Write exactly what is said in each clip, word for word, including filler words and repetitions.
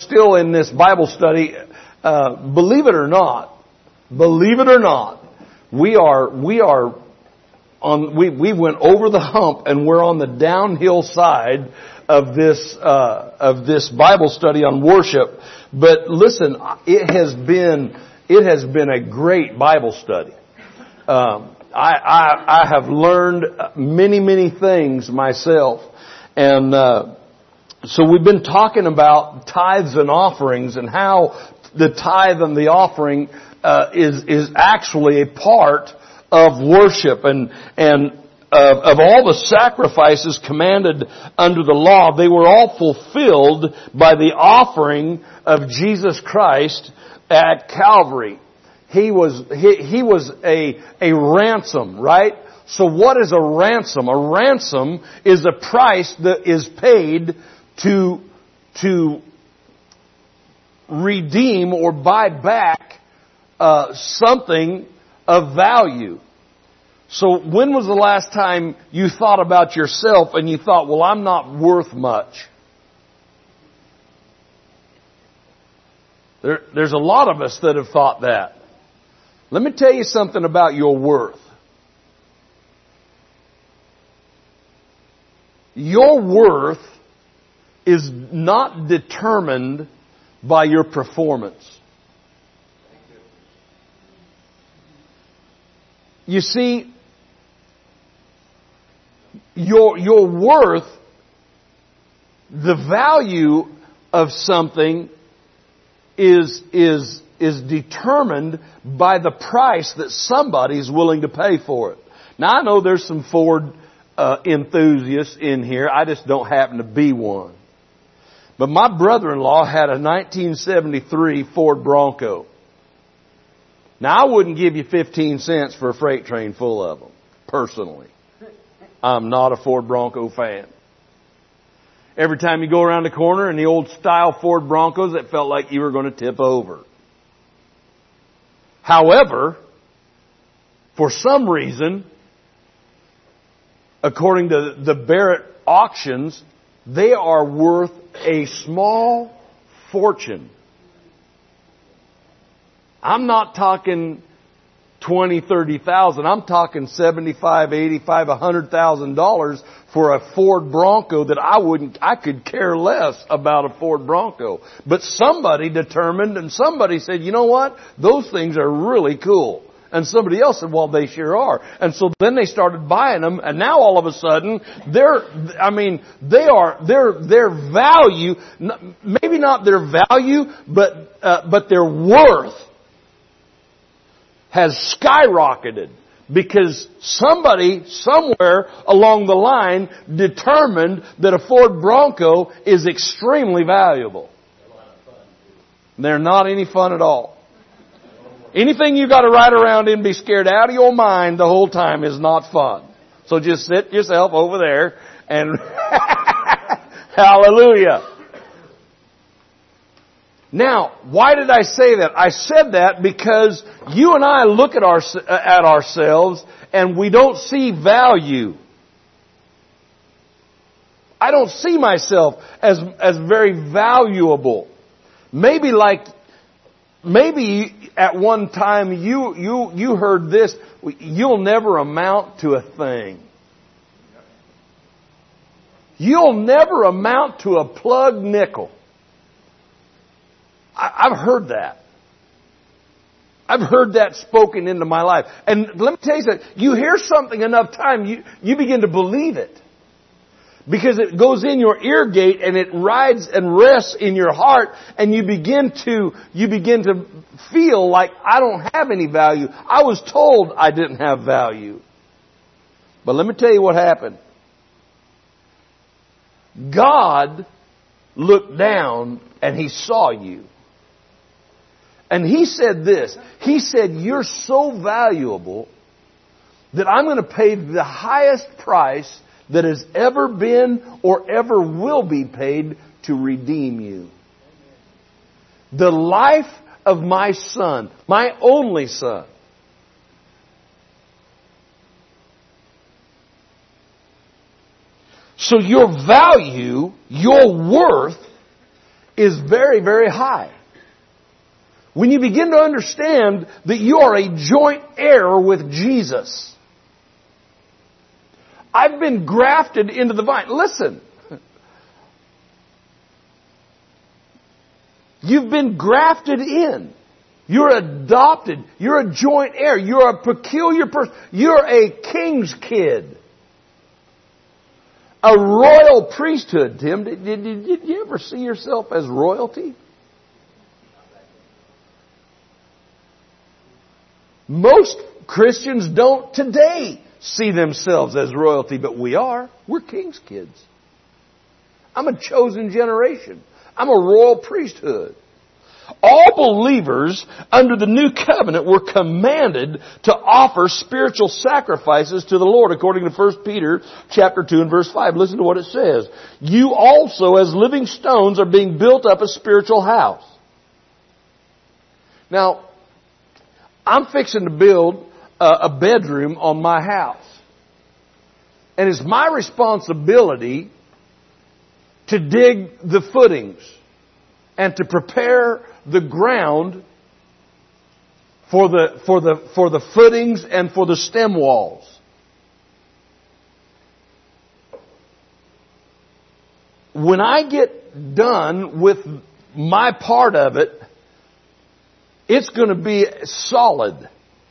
Still in this Bible study, uh, believe it or not, believe it or not, we are, we are on, we, we went over the hump and we're on the downhill side of this, uh, of this Bible study on worship. But listen, it has been, it has been a great Bible study. Um, I, I, I have learned many, many things myself. And, uh, So we've been talking about tithes and offerings and how the tithe and the offering uh, is is actually a part of worship, and and uh, of all the sacrifices commanded under the law, they were all fulfilled by the offering of Jesus Christ at Calvary. He was he, he was a a ransom, right? So what is a ransom? A ransom is a price that is paid to, to redeem or buy back uh, something of value. So when was the last time you thought about yourself and you thought, well, I'm not worth much? There, there's a lot of us that have thought that. Let me tell you something about your worth. Your worth is not determined by your performance. You see, your, your worth, the value of something is, is, is determined by the price that somebody is willing to pay for it. Now I know there's some Ford uh, enthusiasts in here. I just don't happen to be one. But my brother-in-law had a nineteen seventy-three Ford Bronco. Now, I wouldn't give you fifteen cents for a freight train full of them, personally. I'm not a Ford Bronco fan. Every time you go around the corner in the old style Ford Broncos, it felt like you were going to tip over. However, for some reason, according to the Barrett auctions, they are worth a small fortune. I'm not talking twenty, thirty thousand. I'm talking seventy-five, eighty-five, a hundred thousand dollars for a Ford Bronco that I wouldn't, I could care less about a Ford Bronco. But somebody determined and somebody said, you know what? Those things are really cool. And somebody else said, well, they sure are. And so then they started buying them, and now all of a sudden, they're, I mean, they are, their, their value, maybe not their value, but, uh, but their worth has skyrocketed because somebody somewhere along the line determined that a Ford Bronco is extremely valuable. They're not any fun at all. Anything you got to ride around in, be scared out of your mind the whole time is not fun. So just sit yourself over there and hallelujah. Now, why did I say that? I said that because you and I look at our at ourselves and we don't see value. I don't see myself as as very valuable. Maybe like Maybe at one time you, you, you heard this, you'll never amount to a thing. You'll never amount to a plug nickel. I, I've heard that. I've heard that spoken into my life. And let me tell you something, you hear something enough time, you, you begin to believe it. Because it goes in your ear gate and it rides and rests in your heart, and you begin to, you begin to feel like I don't have any value. I was told I didn't have value. But let me tell you what happened. God looked down and He saw you. And He said this. He said, you're so valuable that I'm going to pay the highest price that has ever been or ever will be paid to redeem you. The life of my son, my only son. So your value, your worth, is very, very high. When you begin to understand that you are a joint heir with Jesus. I've been grafted into the vine. Listen. You've been grafted in. You're adopted. You're a joint heir. You're a peculiar person. You're a king's kid. A royal priesthood, Tim. Did, did, did you ever see yourself as royalty? Most Christians don't today see themselves as royalty, but we are. We're king's kids. I'm a chosen generation. I'm a royal priesthood. All believers under the new covenant were commanded to offer spiritual sacrifices to the Lord, according to First Peter chapter two and verse five. Listen to what it says. You also, as living stones, are being built up a spiritual house. Now, I'm fixing to build a, a bedroom on my house. And it's my responsibility to dig the footings and to prepare the ground for the, for the, for the footings and for the stem walls. When I get done with my part of it, it's going to be solid.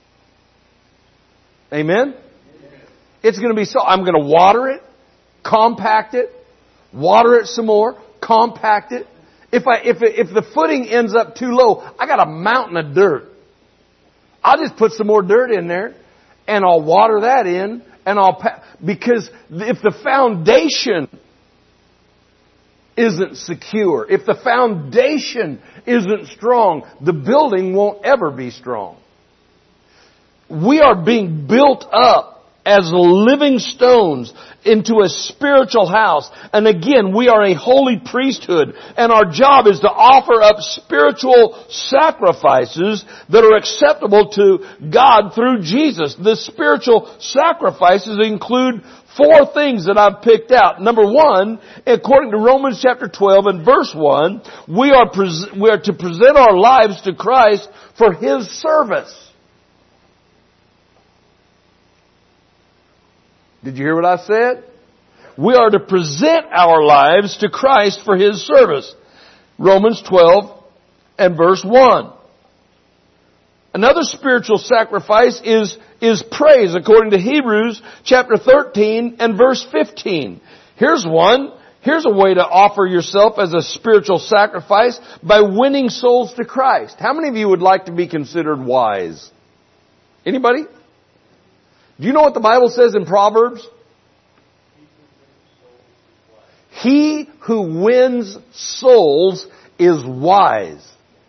Amen? It's going to be solid. I'm going to water it, compact it, water it some more, compact it. If I, if it, if the footing ends up too low, I got a mountain of dirt. I'll just put some more dirt in there and I'll water that in and I'll, pa- because if the foundation isn't secure, if the foundation isn't strong, the building won't ever be strong. We are being built up as living stones into a spiritual house. And again, we are a holy priesthood. And our job is to offer up spiritual sacrifices that are acceptable to God through Jesus. The spiritual sacrifices include four things that I've picked out. Number one, according to Romans chapter twelve and verse one, we are, pres- we are to present our lives to Christ for His service. Did you hear what I said? We are to present our lives to Christ for His service. Romans twelve and verse one. Another spiritual sacrifice is, is praise, according to Hebrews chapter thirteen and verse fifteen. Here's one. Here's a way to offer yourself as a spiritual sacrifice by winning souls to Christ. How many of you would like to be considered wise? Anybody? Do you know what the Bible says in Proverbs? He who wins souls is wise.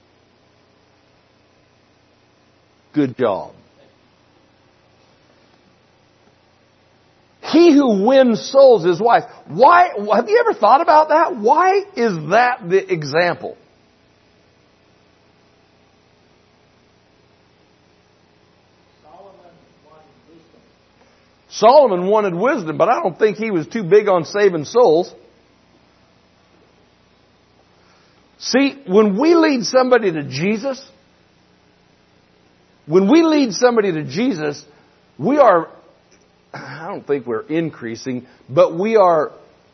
Good job. He who wins souls is wise. Why? Have you ever thought about that? Why is that the example? Solomon wanted wisdom, but I don't think he was too big on saving souls. See, when we lead somebody to Jesus, when we lead somebody to Jesus, we are, I don't think we're increasing, but we are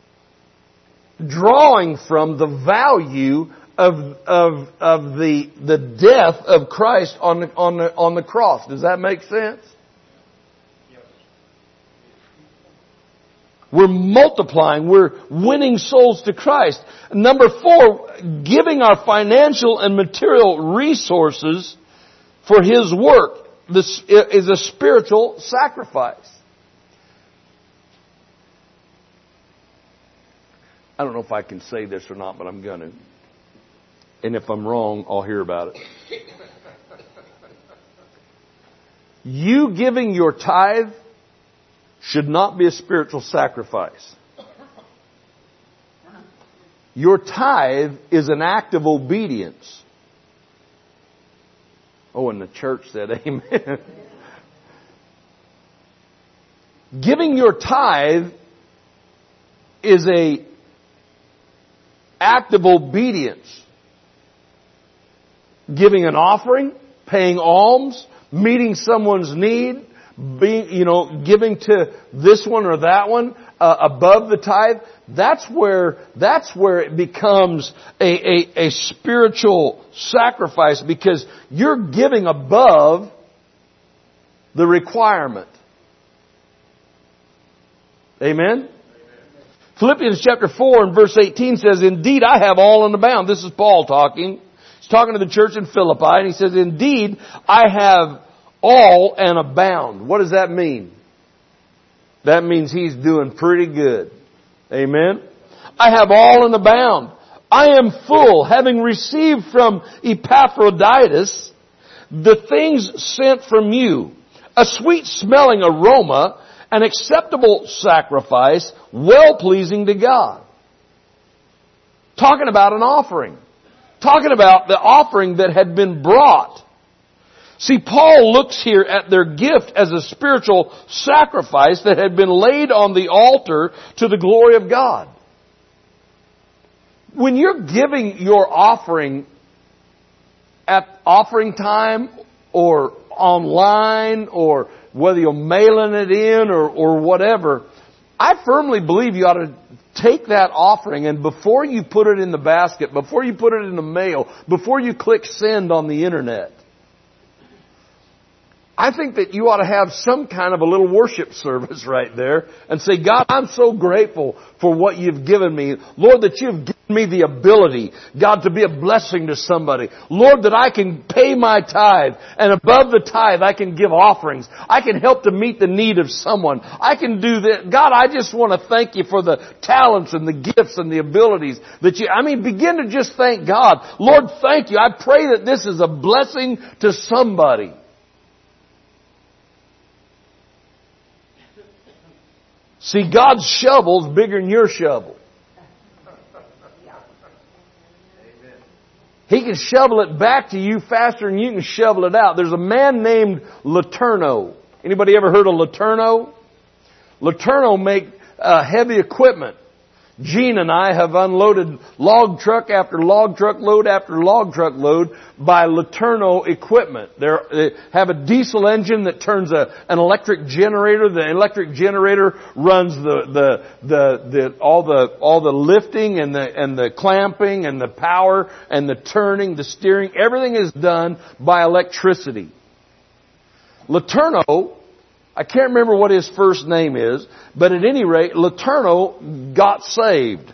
drawing from the value of, of, of the, the death of Christ on the, on the, on the cross. Does that make sense? We're multiplying. We're winning souls to Christ. Number four, giving our financial and material resources for His work. This is a spiritual sacrifice. I don't know if I can say this or not, but I'm going to. And if I'm wrong, I'll hear about it. You giving your tithe should not be a spiritual sacrifice. Your tithe is an act of obedience. Oh, and the church said amen. Giving your tithe is a act of obedience. Giving an offering, paying alms, meeting someone's need, being, you know, giving to this one or that one uh, above the tithe. That's where, that's where it becomes a, a, a spiritual sacrifice, because you're giving above the requirement. Amen? Philippians chapter four and verse eighteen says, indeed I have all in abound. This is Paul talking. He's talking to the church in Philippi, and he says, indeed I have all and abound. What does that mean? That means he's doing pretty good. Amen? I have all and abound. I am full, having received from Epaphroditus the things sent from you, a sweet smelling aroma, an acceptable sacrifice, well-pleasing to God. Talking about an offering. Talking about the offering that had been brought. See, Paul looks here at their gift as a spiritual sacrifice that had been laid on the altar to the glory of God. When you're giving your offering at offering time or online, or whether you're mailing it in or, or whatever, I firmly believe you ought to take that offering, and before you put it in the basket, before you put it in the mail, before you click send on the internet, I think that you ought to have some kind of a little worship service right there and say, God, I'm so grateful for what you've given me. Lord, that you've given me the ability, God, to be a blessing to somebody. Lord, that I can pay my tithe, and above the tithe I can give offerings. I can help to meet the need of someone. I can do that. God, I just want to thank you for the talents and the gifts and the abilities that you, I mean, begin to just thank God. Lord, thank you. I pray that this is a blessing to somebody. See, God's shovel's bigger than your shovel. He can shovel it back to you faster than you can shovel it out. There's a man named Letourneau. Anybody ever heard of Letourneau? Letourneau make uh, heavy equipment. Gene and I have unloaded log truck after log truck load after log truck load by Letourneau equipment. They're, they have a diesel engine that turns a, an electric generator. The electric generator runs the, the, the, the, all the, all the lifting and the, and the clamping and the power and the turning, the steering. Everything is done by electricity. Letourneau, I can't remember what his first name is, but at any rate, Letourneau got saved.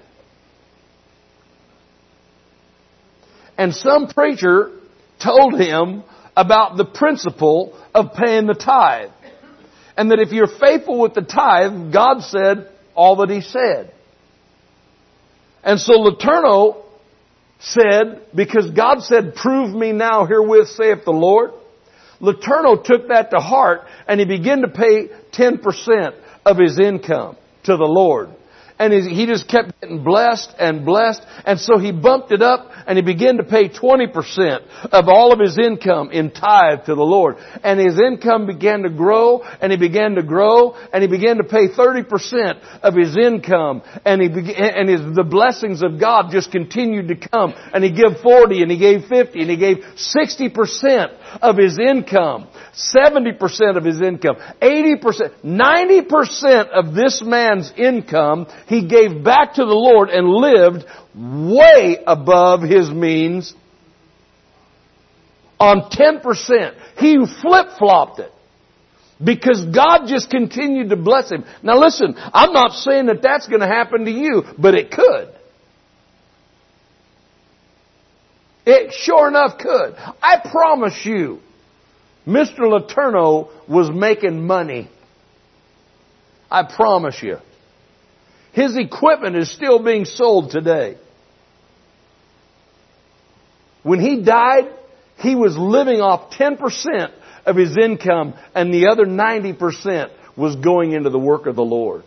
And some preacher told him about the principle of paying the tithe. And that if you're faithful with the tithe, God said all that He said. And so Letourneau said, because God said, prove me now herewith, saith the Lord. Letourneau took that to heart, and he began to pay ten percent of his income to the Lord. And he just kept getting blessed and blessed. And so he bumped it up, and he began to pay twenty percent of all of his income in tithe to the Lord. And his income began to grow, and he began to grow, and he began to pay thirty percent of his income. And he began, and his, the blessings of God just continued to come. And he gave forty, and he gave fifty, and he gave sixty percent of his income, seventy percent of his income, eighty percent, ninety percent of this man's income he gave back to the Lord and lived way above his means on ten percent. He flip-flopped it because God just continued to bless him. Now listen, I'm not saying that that's going to happen to you, but it could. It sure enough could. I promise you, Mister Letourneau was making money. I promise you. His equipment is still being sold today. When he died, he was living off ten percent of his income, and the other ninety percent was going into the work of the Lord.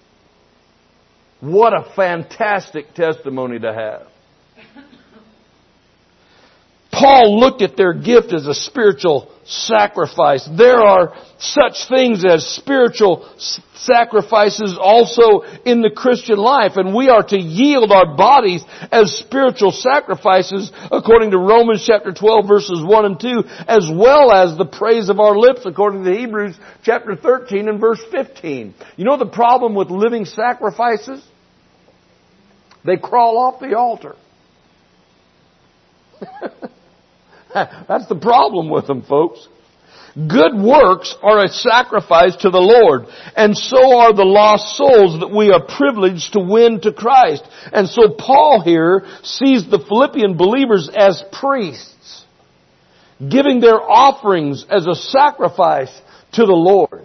What a fantastic testimony to have. Paul looked at their gift as a spiritual sacrifice. There are such things as spiritual sacrifices also in the Christian life, and we are to yield our bodies as spiritual sacrifices according to Romans chapter twelve verses one and two, as well as the praise of our lips according to Hebrews chapter thirteen and verse fifteen. You know the problem with living sacrifices? They crawl off the altar. That's the problem with them, folks. Good works are a sacrifice to the Lord, and so are the lost souls that we are privileged to win to Christ. And so Paul here sees the Philippian believers as priests, giving their offerings as a sacrifice to the Lord.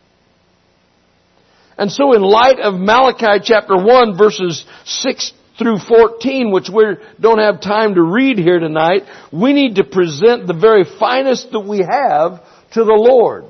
And so in light of Malachi chapter one verses six through fourteen, which we don't have time to read here tonight, we need to present the very finest that we have to the Lord.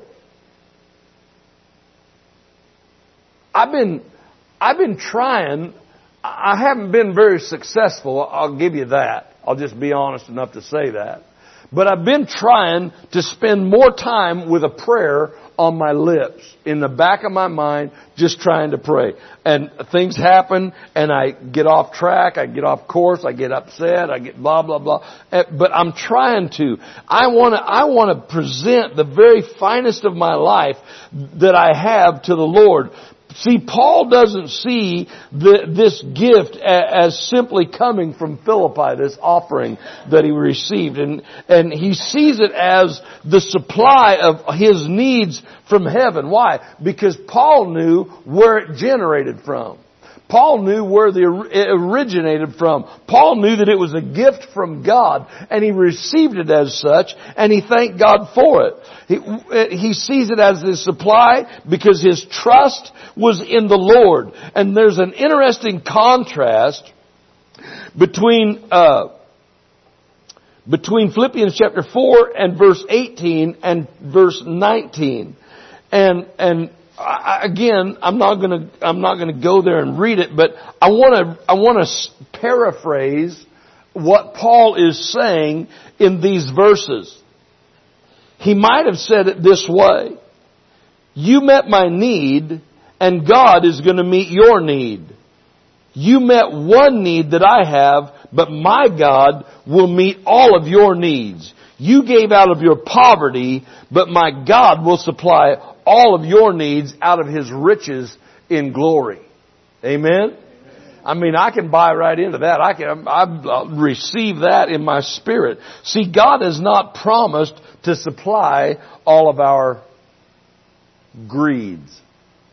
I've been, I've been trying, I haven't been very successful, I'll give you that. I'll just be honest enough to say that. But I've been trying to spend more time with a prayer on my lips, in the back of my mind, just trying to pray. And things happen, and I get off track, I get off course, I get upset, I get blah, blah, blah. But I'm trying to. I want to, I want to present the very finest of my life that I have to the Lord. See, Paul doesn't see the, this gift as simply coming from Philippi, this offering that he received. And, and he sees it as the supply of his needs from heaven. Why? Because Paul knew where it generated from. Paul knew where it originated from. Paul knew that it was a gift from God, and he received it as such, and he thanked God for it. He, he sees it as the supply because his trust was in the Lord. And there's an interesting contrast between uh, between Philippians chapter four and verse eighteen and verse nineteen, and and. I, again, I'm not going to I'm not going to go there and read it, but I want to I want to paraphrase what Paul is saying in these verses. He might have said it this way: you met my need, and God is going to meet your need. You met one need that I have, but my God will meet all of your needs. You gave out of your poverty, but my God will supply all of your needs out of His riches in glory. Amen? Amen. I mean, I can buy right into that. I can, I receive that in my spirit. See, God has not promised to supply all of our greeds.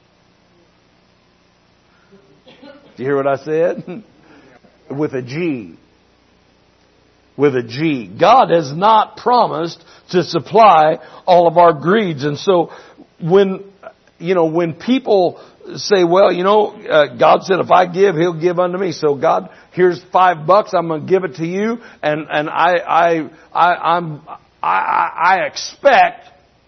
Do you hear what I said? With a G. With a G. God has not promised to supply all of our greeds. And so when, you know, when people say, well, you know, uh, God said if I give, He'll give unto me. So God, here's five bucks, I'm going to give it to you. And, and I, I, I, I'm, I, I expect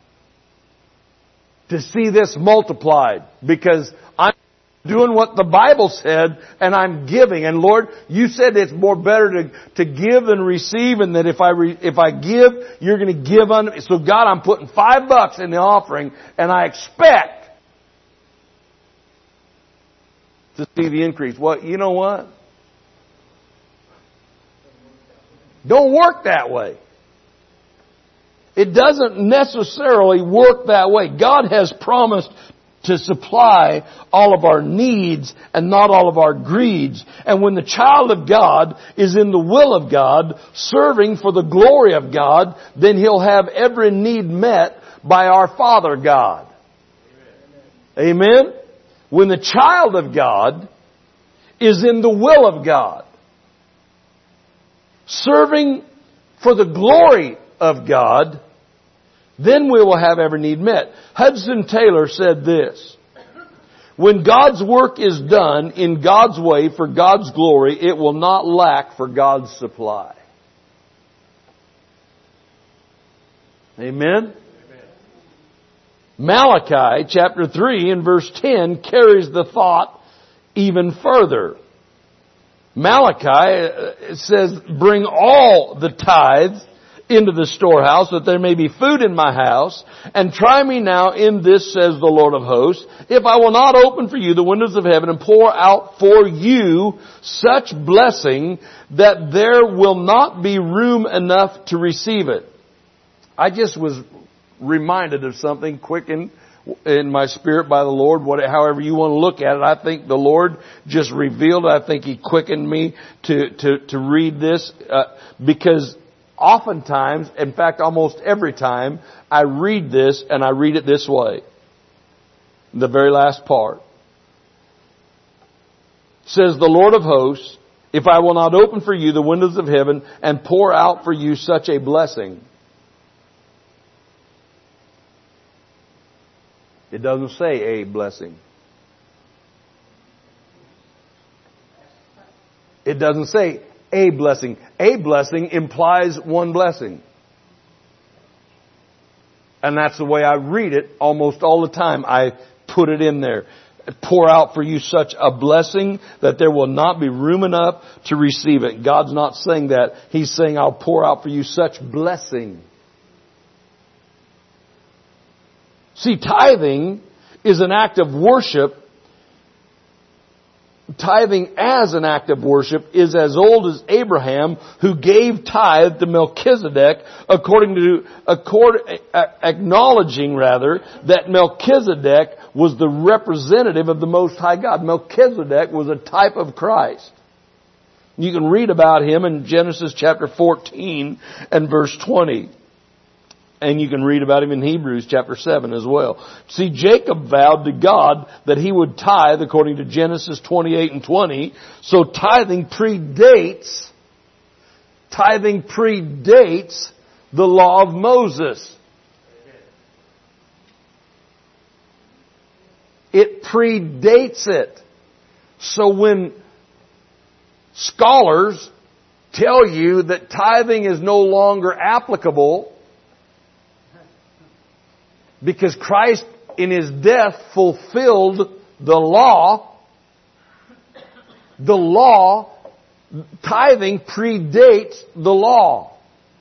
to see this multiplied because I'm doing what the Bible said, and I'm giving. And Lord, you said it's more better to, to give than receive, and that if I re, if I give, you're going to give unto me. So God, I'm putting five bucks in the offering, and I expect to see the increase. Well, you know what? Don't work that way. It doesn't necessarily work that way. God has promised to supply all of our needs and not all of our greeds. And when the child of God is in the will of God, serving for the glory of God, then he'll have every need met by our Father God. Amen. Amen? When the child of God is in the will of God, serving for the glory of God, then we will have every need met. Hudson Taylor said this: when God's work is done in God's way for God's glory, it will not lack for God's supply. Amen? Amen. Malachi chapter three and verse ten carries the thought even further. Malachi says, bring all the tithes into the storehouse, that there may be food in my house. And try me now in this, says the Lord of hosts, if I will not open for you the windows of heaven and pour out for you such blessing that there will not be room enough to receive it. I just was reminded of something, quickened in my spirit by the Lord, what, however you want to look at it. I think the Lord just revealed it. I think He quickened me to, to, to read this, uh, because oftentimes, in fact almost every time, I read this and I read it this way. The very last part. It says, the Lord of hosts, if I will not open for you the windows of heaven and pour out for you such a blessing. It doesn't say a blessing. It doesn't say a blessing. A blessing implies one blessing. And that's the way I read it almost all the time. I put it in there. Pour out for you such a blessing that there will not be room enough to receive it. God's not saying that. He's saying, I'll pour out for you such blessing. See, tithing is an act of worship. Tithing as an act of worship is as old as Abraham, who gave tithe to Melchizedek, according to, accord, acknowledging rather, that Melchizedek was the representative of the Most High God. Melchizedek was a type of Christ. You can read about him in Genesis chapter fourteen and verse twenty. And you can read about him in Hebrews chapter seven as well. See, Jacob vowed to God that he would tithe according to Genesis twenty-eight and twenty. So tithing predates, tithing predates the law of Moses. It predates it. So when scholars tell you that tithing is no longer applicable, because Christ in His death fulfilled the law. The law, tithing predates the law.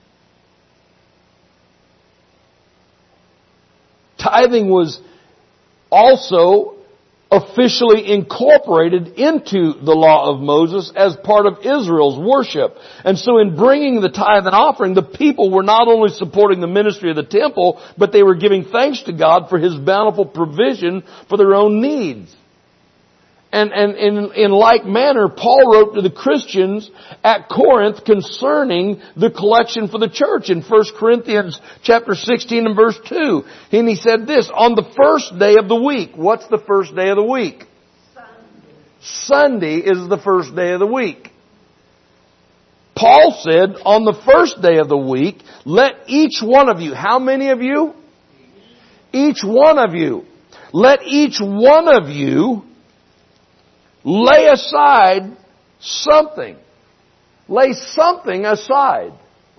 Tithing was also officially incorporated into the law of Moses as part of Israel's worship. And so in bringing the tithe and offering, the people were not only supporting the ministry of the temple, but they were giving thanks to God for His bountiful provision for their own needs. And, and in, in like manner, Paul wrote to the Christians at Corinth concerning the collection for the church in First Corinthians chapter sixteen and verse two. And he said this, on the first day of the week. What's the first day of the week? Sunday. Sunday is the first day of the week. Paul said, on the first day of the week, let each one of you, how many of you? Each one of you. Let each one of you lay aside something. Lay something aside.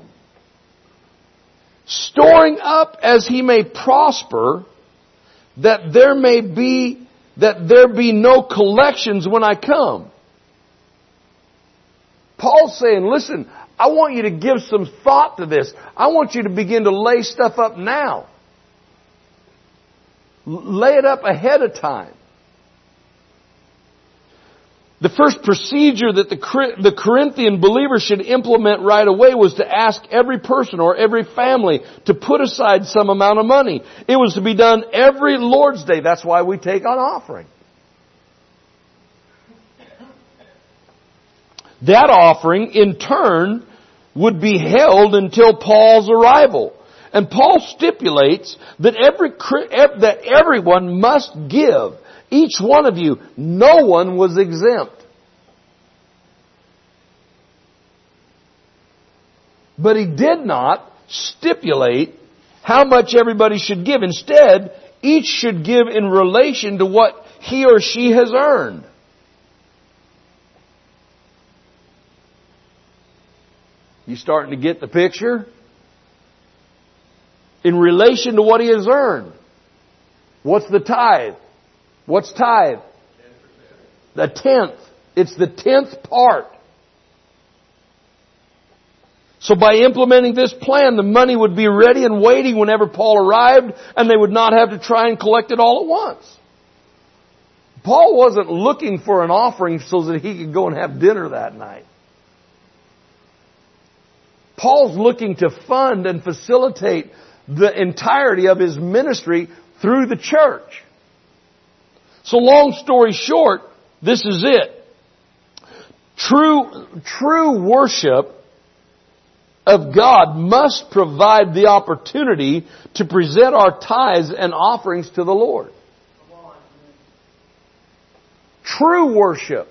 Storing up as he may prosper, that there may be, that there be no collections when I come. Paul's saying, listen, I want you to give some thought to this. I want you to begin to lay stuff up now. Lay it up ahead of time. The first procedure that the, the Corinthian believers should implement right away was to ask every person or every family to put aside some amount of money. It was to be done every Lord's Day. That's why we take on offering. That offering, in turn, would be held until Paul's arrival. And Paul stipulates that every that everyone must give. Each one of you, no one was exempt. But he did not stipulate how much everybody should give. Instead, each should give in relation to what he or she has earned. You starting to get the picture? In relation to what he has earned. What's the tithe? What's tithe? The tenth. It's the tenth part. So by implementing this plan, the money would be ready and waiting whenever Paul arrived, and they would not have to try and collect it all at once. Paul wasn't looking for an offering so that he could go and have dinner that night. Paul's looking to fund and facilitate the entirety of his ministry through the church. So long story short, this is it. True, true worship of God must provide the opportunity to present our tithes and offerings to the Lord. True worship.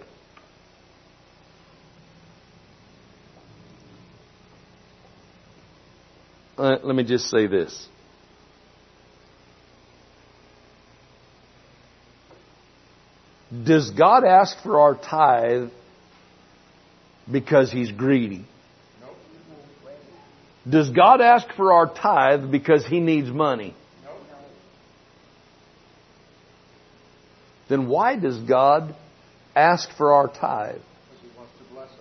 Uh, let me just say this. Does God ask for our tithe because He's greedy? Does God ask for our tithe because He needs money? Then why does God ask for our tithe? Because He wants to bless us.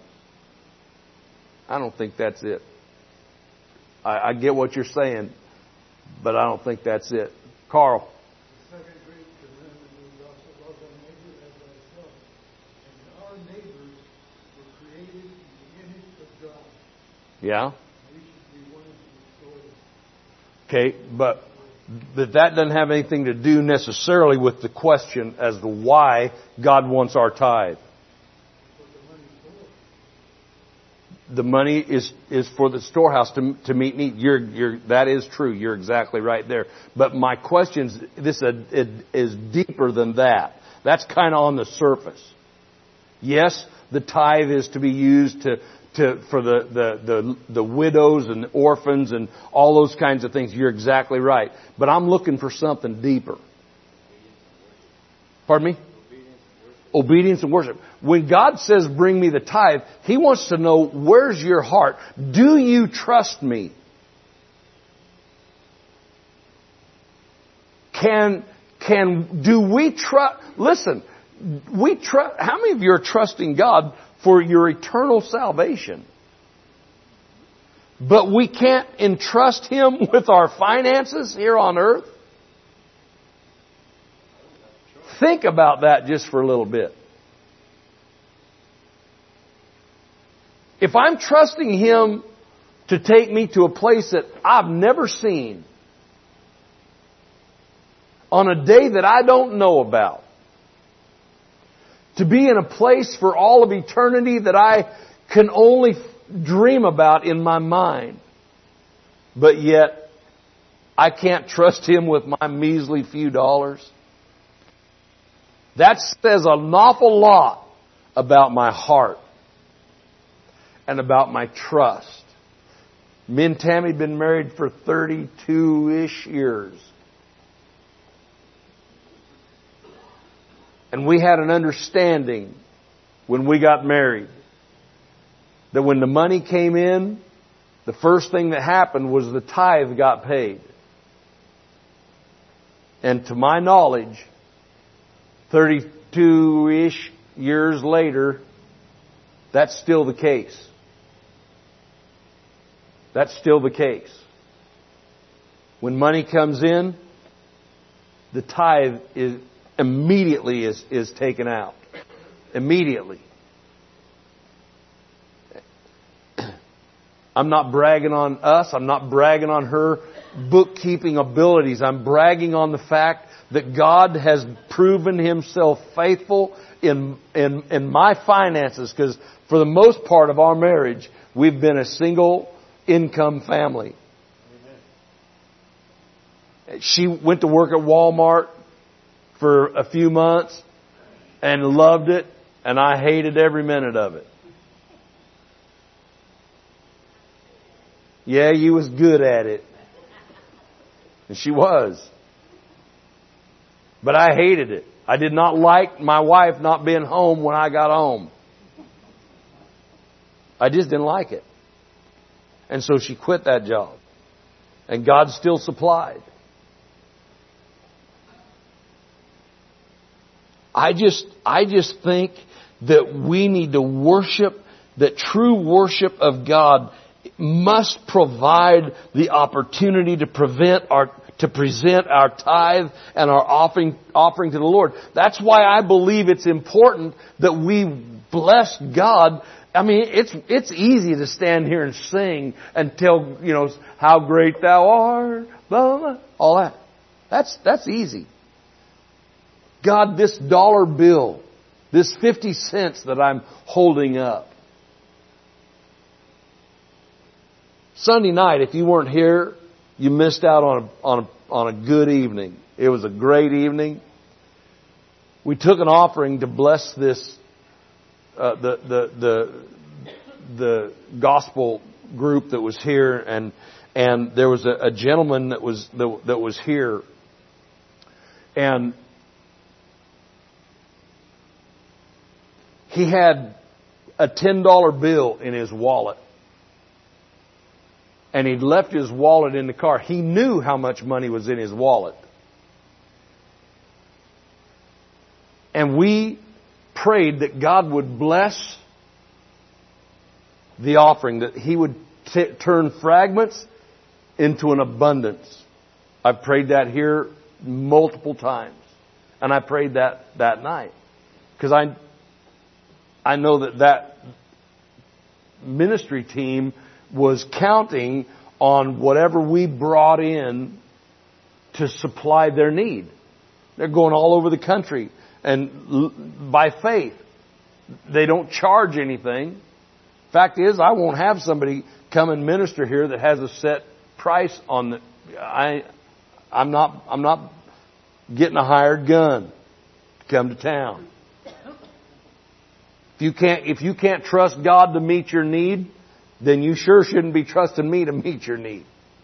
I don't think that's it. I, I get what you're saying, but I don't think that's it. Carl. The second great commandment is also love thy neighbor as thyself. And our neighbors were created in the image of God. Yeah. We should be one to restore them. Okay, but that that doesn't have anything to do necessarily with the question as to why God wants our tithe. The money is, is for the storehouse to, to meet need. You're, you're, that is true. You're exactly right there. But my question is, this is, is deeper than that. That's kind of on the surface. Yes, the tithe is to be used to, to, for the, the, the, the widows and orphans and all those kinds of things. You're exactly right. But I'm looking for something deeper. Pardon me? Obedience and worship. When God says, bring me the tithe, He wants to know, where's your heart? Do you trust me? Can, can, do we trust, listen, we trust, how many of you are trusting God for your eternal salvation? But we can't entrust Him with our finances here on earth? Think about that just for a little bit. If I'm trusting Him to take me to a place that I've never seen, on a day that I don't know about, to be in a place for all of eternity that I can only dream about in my mind, but yet I can't trust Him with my measly few dollars. That says an awful lot about my heart and about my trust. Me and Tammy have been married for thirty-two-ish years. And we had an understanding when we got married that when the money came in, the first thing that happened was the tithe got paid. And to my knowledge, thirty-two-ish years later, that's still the case. That's still the case. When money comes in, the tithe is immediately is, is taken out. Immediately. I'm not bragging on us. I'm not bragging on her bookkeeping abilities. I'm bragging on the fact that God has proven Himself faithful in, in, in my finances, because for the most part of our marriage, we've been a single income family. Amen. She went to work at Walmart for a few months and loved it, and I hated every minute of it. Yeah, you was good at it. And she was. But I hated it. I did not like my wife not being home when I got home. I just didn't like it. And so she quit that job. And God still supplied. I just, I just think that we need to worship, that true worship of God must provide the opportunity to prevent our to present our tithe and our offering offering to the Lord. That's why I believe it's important that we bless God. I mean, it's it's easy to stand here and sing and tell, you know, how great Thou art, blah, blah, blah, all that. That's that's easy. God, this dollar bill, this fifty cents that I'm holding up. Sunday night, if you weren't here, you missed out on a, on a, on a good evening. It was a great evening. We took an offering to bless this, uh, the, the, the, the gospel group that was here, and, and there was a, a gentleman that was, that, that was here, and he had a ten dollar bill in his wallet. And he'd left his wallet in the car. He knew how much money was in his wallet. And we prayed that God would bless the offering, that He would t- turn fragments into an abundance. I've prayed that here multiple times. And I prayed that that night. Because I, I know that that ministry team was counting on whatever we brought in to supply their need. They're going all over the country, and by faith, they don't charge anything. Fact is, I won't have somebody come and minister here that has a set price on the. I, I'm not. I'm not getting a hired gun to come to town. If you can't, if you can't trust God to meet your need, then you sure shouldn't be trusting me to meet your need.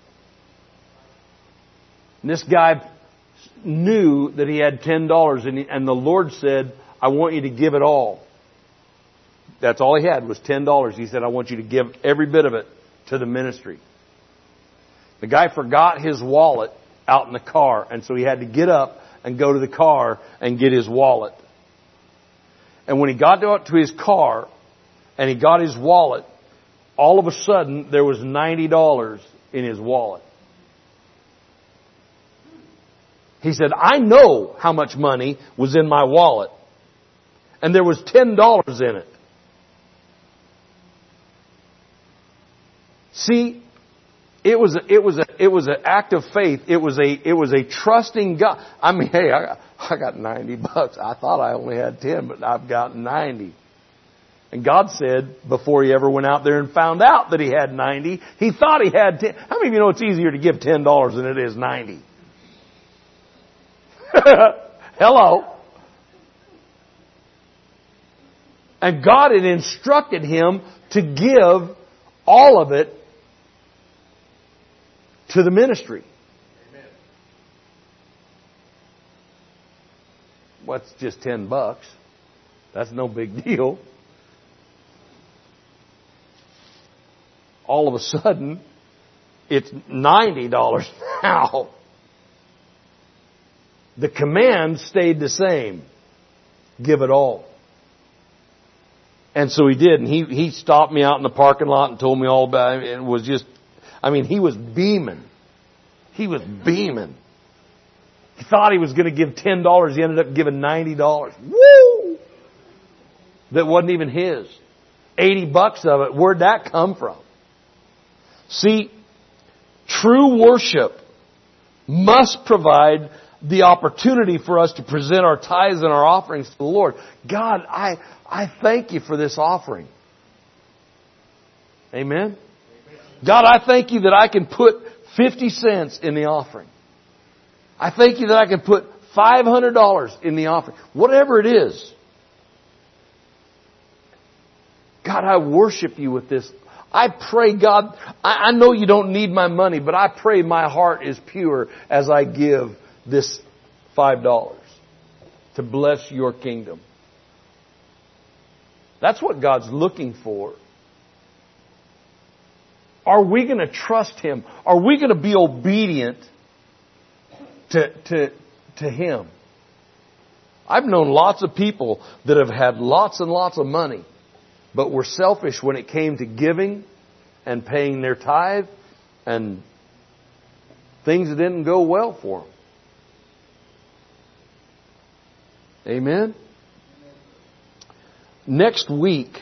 And this guy knew that he had ten dollars, and, and the Lord said, I want you to give it all. That's all he had was ten dollars. He said, I want you to give every bit of it to the ministry. The guy forgot his wallet out in the car, and so he had to get up and go to the car and get his wallet. And when he got out to his car and he got his wallet, all of a sudden, there was ninety dollars in his wallet. He said, I know how much money was in my wallet. And there was ten dollars in it. See, it was a, it was a, it was an act of faith. It was a, it was a trusting God. I mean, hey, I, I got ninety bucks. I thought I only had ten, but I've got ninety. And God said, before he ever went out there and found out that he had ninety, he thought he had ten. How many of you know it's easier to give ten dollars than it is ninety? Hello. And God had instructed him to give all of it to the ministry. Amen. What's just ten bucks? That's no big deal. All of a sudden, it's ninety dollars now. The command stayed the same. Give it all. And so he did. And he, he stopped me out in the parking lot and told me all about it. It was just, I mean, he was beaming. He was beaming. He thought he was going to give ten dollars. He ended up giving ninety dollars. Woo! That wasn't even his. eighty bucks of it. Where'd that come from? See, true worship must provide the opportunity for us to present our tithes and our offerings to the Lord. God, I, I thank you for this offering. Amen? God, I thank you that I can put fifty cents in the offering. I thank you that I can put five hundred dollars in the offering. Whatever it is. God, I worship you with this. I pray, God, I, I know you don't need my money, but I pray my heart is pure as I give this five dollars to bless your kingdom. That's what God's looking for. Are we going to trust Him? Are we going to be obedient to, to, to Him? I've known lots of people that have had lots and lots of money, but were selfish when it came to giving and paying their tithe, and things didn't go well for them. Amen? Next week,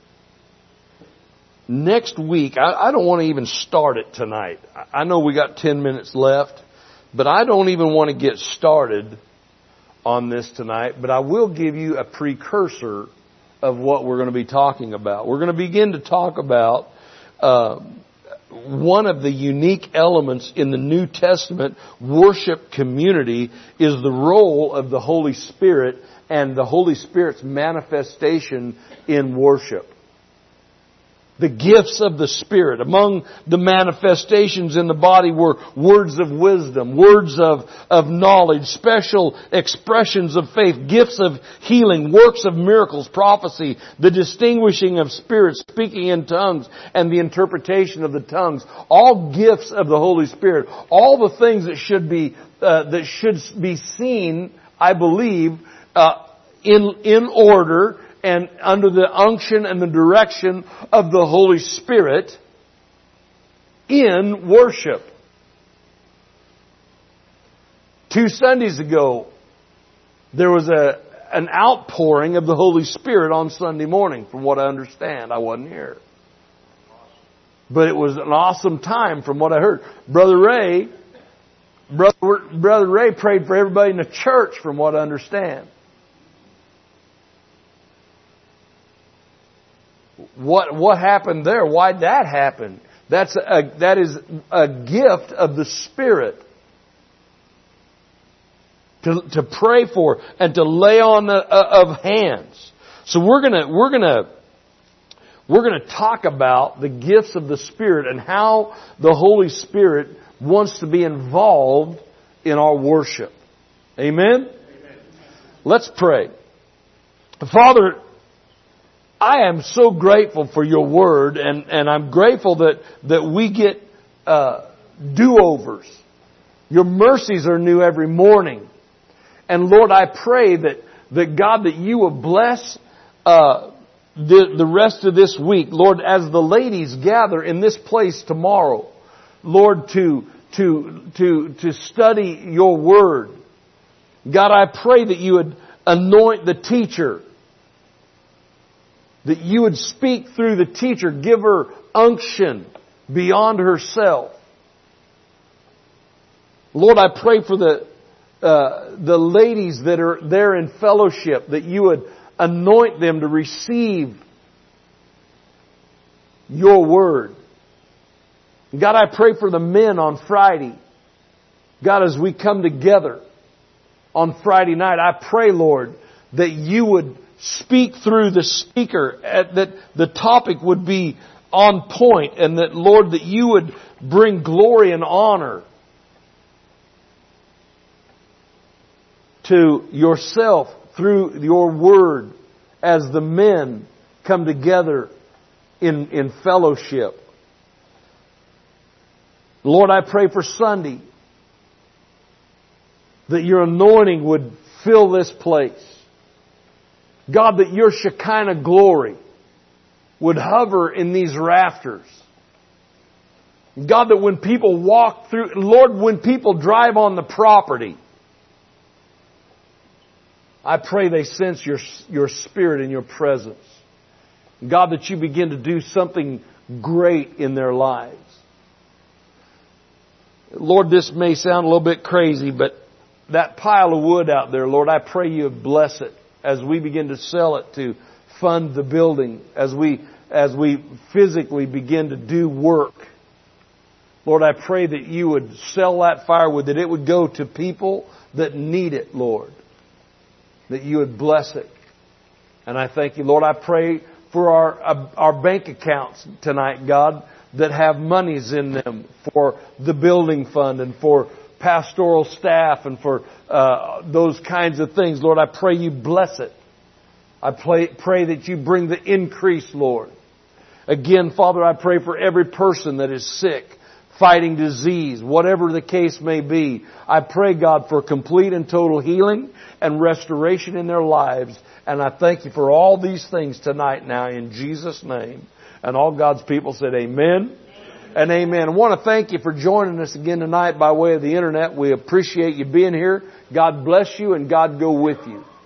next week, I, I don't want to even start it tonight. I know we got ten minutes left, but I don't even want to get started on this tonight. But I will give you a precursor of what we're going to be talking about. We're going to begin to talk about uh, one of the unique elements in the New Testament worship community is the role of the Holy Spirit and the Holy Spirit's manifestation in worship. The gifts of the Spirit. Among the manifestations in the body were words of wisdom, words of, of knowledge, special expressions of faith, gifts of healing, works of miracles, prophecy, the distinguishing of spirits, speaking in tongues, and the interpretation of the tongues. All gifts of the Holy Spirit. All the things that should be, uh, that should be seen, I believe, uh, in, in order and under the unction and the direction of the Holy Spirit in worship. Two Sundays ago, there was a an outpouring of the Holy Spirit on Sunday morning, from what I understand. I wasn't here. But it was an awesome time from what I heard. Brother Ray, Brother, Brother Ray prayed for everybody in the church, from what I understand. What what happened there? Why'd that happen? That's a, that is a gift of the Spirit to to pray for and to lay on the, uh, of hands. So we're gonna we're gonna we're gonna talk about the gifts of the Spirit and how the Holy Spirit wants to be involved in our worship. Amen? Amen. Let's pray. Father, I am so grateful for your word, and, and I'm grateful that, that we get uh, do-overs. Your mercies are new every morning. And Lord, I pray that, that God, that you will bless uh, the, the rest of this week. Lord, as the ladies gather in this place tomorrow, Lord, to, to, to, to study your word. God, I pray that you would anoint the teacher. That you would speak through the teacher, give her unction beyond herself. Lord, I pray for the uh, the ladies that are there in fellowship, that you would anoint them to receive your word. God, I pray for the men on Friday. God, as we come together on Friday night, I pray, Lord, that you would speak through the speaker, that the topic would be on point, and that, Lord, that you would bring glory and honor to yourself through your word as the men come together in, in fellowship. Lord, I pray for Sunday that your anointing would fill this place. God, that your Shekinah glory would hover in these rafters. God, that when people walk through, Lord, when people drive on the property, I pray they sense your, your Spirit and your presence. God, that you begin to do something great in their lives. Lord, this may sound a little bit crazy, but that pile of wood out there, Lord, I pray you bless it as we begin to sell it to fund the building, as we as we physically begin to do work. Lord, I pray that you would sell that firewood, that it would go to people that need it, Lord. That you would bless it. And I thank you, Lord. I pray for our our bank accounts tonight, God, that have monies in them for the building fund and for pastoral staff and for uh, those kinds of things. Lord, I pray you bless it. I pray, pray that you bring the increase, Lord. Again, Father, I pray for every person that is sick, fighting disease, whatever the case may be. I pray, God, for complete and total healing and restoration in their lives. And I thank you for all these things tonight now in Jesus' name. And all God's people said amen and amen. I want to thank you for joining us again tonight by way of the internet. We appreciate you being here. God bless you and God go with you.